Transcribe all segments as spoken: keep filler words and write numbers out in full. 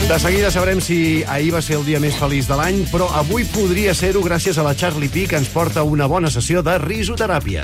De seguida sabrem si ahir va ser el dia més feliç de l'any, però avui podria ser-ho gràcies a la Charlie P, que ens porta una bona sessió de risoteràpia.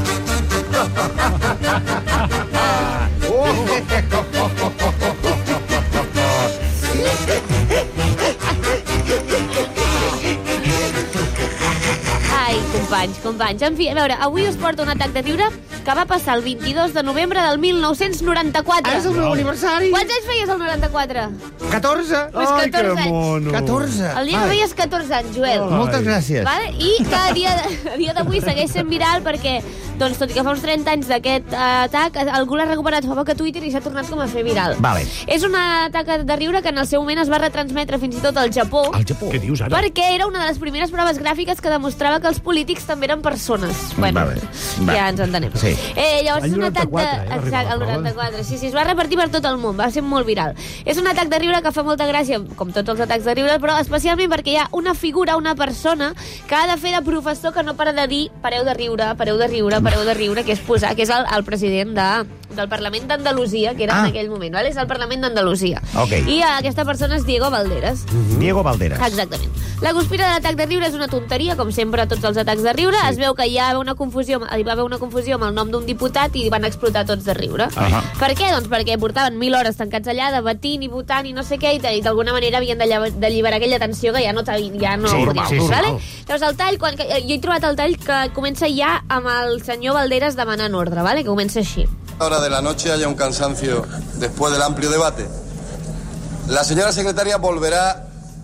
Ai, companys, companys. En fi, a veure, avui us porto un atac de riure que va passar el vint-i-dos de novembre del mil nou-cents noranta-quatre. Ah, és el meu aniversari. Quants anys feies el noranta-quatre? catorze. Pues Ai, catorze que anys. mono. catorze. El dia que feies catorze anys, Joel. Ai. Moltes gràcies. Vale? I que a dia, de, a dia d'avui segueix sent viral perquè, doncs, tot i que fa uns trenta anys d'aquest uh, atac, algú l'ha recuperat fa poc a Twitter i s'ha tornat com a fer viral. Vale. És un atac de riure que en el seu moment es va retransmetre fins i tot al Japó. Al Japó. Què dius ara? Perquè era una de les primeres proves gràfiques que demostrava que els polítics també eren persones. Bueno, Vale. ja Va. ens entenem. Sí. Eh, llavors L'any és un atac de... noranta-quatre, eh, va arribar Exacte, el la prova. noranta-quatre. Sí, sí, es va repartir per tot el món, va ser molt viral. És un atac de riure que fa molta gràcia, com tots els atacs de riure, però especialment perquè hi ha una figura, una persona, que ha de fer de professor que no para de dir pareu de riure, pareu de riure, pareu de riure, que és posar, que és el, el president de, del Parlament d'Andalusia, que era Ah. en aquell moment, ¿vale? És el Parlament d'Andalusia. Ok. I aquesta persona és Diego Valderas. Diego Valderas. Exactament. La guspira de l'atac de riure és una tonteria, com sempre a tots els atacs de riure. Sí. Es veu que hi ha una confusió, hi va haver una confusió amb el nom d'un diputat i van explotar tots de riure. Uh -huh. Per què? Doncs perquè portaven mil hores tancats allà, debatint i votant i no sé què, i d'alguna manera havien d'alliberar aquella tensió que ja no, ja no Sí, podien sí, fer, sí. vale? Llavors el tall, quan, jo he trobat el tall que comença ja amb el senyor Valderas demanant ordre, vale? Que comença així. Hora de la noche haya un cansancio después del amplio debate. La señora secretaria volverá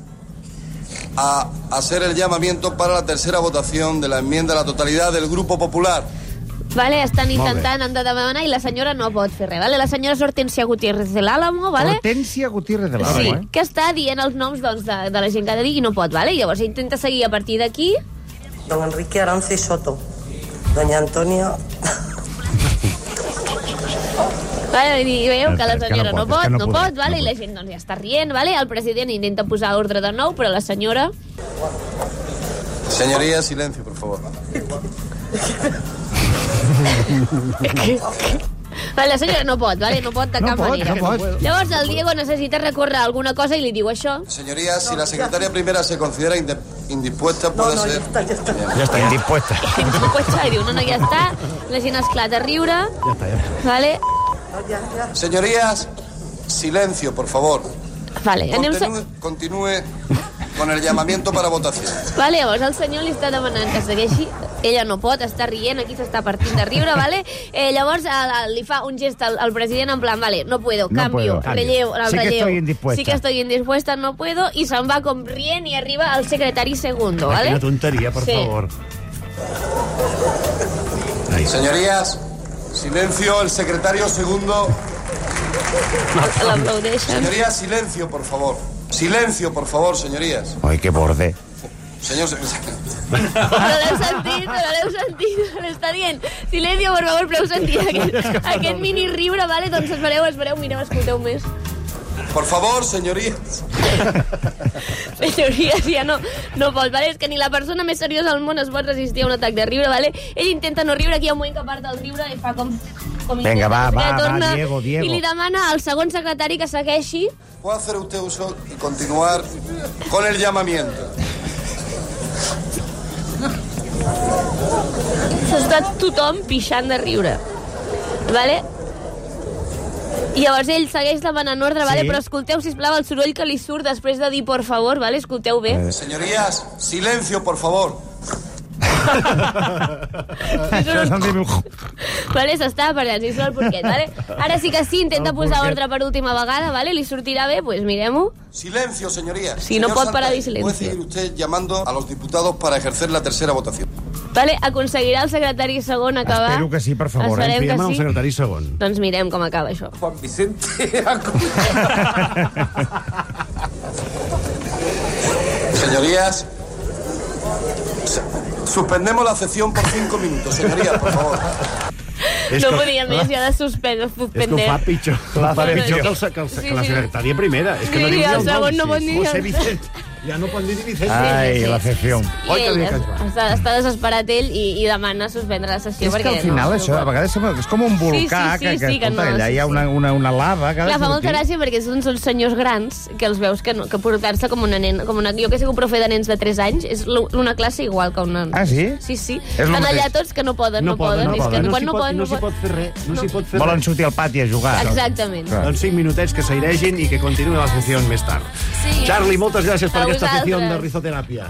a hacer el llamamiento para la tercera votación de la enmienda a la totalidad del Grupo Popular. Vale, estan Molt bé. intentant, han de demanar i la senyora no pot fer res, vale? La senyora és Hortensia Gutiérrez de l'Álamo, vale? Hortensia Gutiérrez de l'Álamo, Sí, eh? que està dient els noms doncs, de, de la gent que ha de dir i no pot, vale? I llavors intenta seguir a partir d'aquí. Don Enrique Arance Soto, doña Antonia... Vale, i veieu que la És que senyora no no pot, pot, és que no no podem, pot, vale? no I la pot. gent doncs, ja està rient, vale? El president intenta posar ordre de nou, però la senyora... Señoría, silencio, por favor. Vale, la senyora no pot, vale? No pot de No cap pot, manera. no pot. Llavors el Diego necessita recórrer a alguna cosa i li diu això. Señorías, si la secretaria primera se considera inde- indispuesta, No, puede no, ser... ya está, ya está. Ja està indispuesta. No pot ser, diu, no, no, ja està. La gent esclata a riure, Ja està, ja està. vale? No, ya, ya. Señorías, silencio, por favor. Vale, anem... Continúe, continúe con el llamamiento para votación. Vale, llavors el senyor li està demanant que segueixi. Ella no pot, està rient, aquí s'està partint de riure, vale? Eh, llavors el, el, li fa un gest al, al president en plan, vale, no puedo, No cambio, puedo, cambio. relleu, el Sí que relleu. estoy indispuesta. Sí que estoy indispuesta, no puedo, i se'n va com rient i arriba al secretari segundo, Ai, vale? quina tonteria, per Sí. favor. Ai. Señorías, silencio, el secretario segundo. L'aplaudeixen. Señorías, silencio, por favor. Silencio, por favor, señorías. Ai, que borde. Señor secretario. Però l'heu sentit, però l'heu sentit, l'està dient. Silencio, por favor, però heu sentit aquest, aquest mini riure, vale? Doncs espereu, espereu, mireu, escolteu més. Por favor, señorías. Senyories, ja no, no pot, vale? És que ni la persona més seriosa del món es pot resistir a un atac de riure, vale? Ell intenta no riure, aquí hi ha un moment que part del riure i fa com... com Vinga, va, intenta, va, que va, torna, Diego, Diego. I li demana al segon secretari que segueixi. ¿Puede hacer usted uso y continuar con el llamamiento? S'està tothom pixant de riure, vale? I llavors ell segueix demanant ordre, vale? Sí. Però escolteu, sisplau, el soroll que li surt després de dir por favor, vale? Escolteu bé. Señorías, silencio, por favor. Això és un dibuix. Vale, s'està aparant, si surt el porquet, vale? Ara sí que sí, intenta El posar porquet. ordre per última vegada, vale? Li sortirà bé, doncs mirem-ho. Silencio, señorías. Sí, no Señor puedo parar de Santander, silencio. ¿puede seguir usted llamando a los diputados para ejercer la tercera votación? Vale, aconseguirà el secretari segon acabar? Espero que sí, per favor, eh? Esperem Fiem que al sí. secretari segon. Doncs mirem com acaba això. Juan Vicente. Señorías, se- suspendemos la sesión por cinco minutos. Señorías, por favor. És no que- podia més, ja de suspendre, És que ho suspender. fa pitjor. Ho fa Bueno, pitjor sí. que, el, que, el, Sí, que la sí. secretària primera. És que Sí, no sí, diu el ni el segon nom. no pot ni dir José el- Vicente. Ja no pot dir ni Vicente. Ai, sí, sí. la afición. I Oi, que ell bé que ens va. està, està desesperat ell i, i demana suspendre la sessió. És que perquè al final no, això, no a vegades sembla que és com un volcà, Sí, sí, sí, que, que, sí, que escolta, no, allà sí, hi ha una, sí. una, una lava que ha de Clar, fa molta sortir. gràcia perquè són, són senyors grans que els veus que, no, que portar-se com una nena, com una, jo que sé que un profe de nens de tres anys és l- una classe igual que una... Ah, sí? Sí, sí. És el Estan allà mateix. tots que no poden, no, poden. no És que poden. quan s'hi no pot- poden, no no s'hi pot poden. fer res. No s'hi pot fer Volen res. sortir al pati a jugar. Exactament. Clar. Doncs cinc minutets que s'airegin i que continuï la sessió més tard. Sí. Charlie, moltes gràcies per A aquesta afició vosaltres. de rizoteràpia.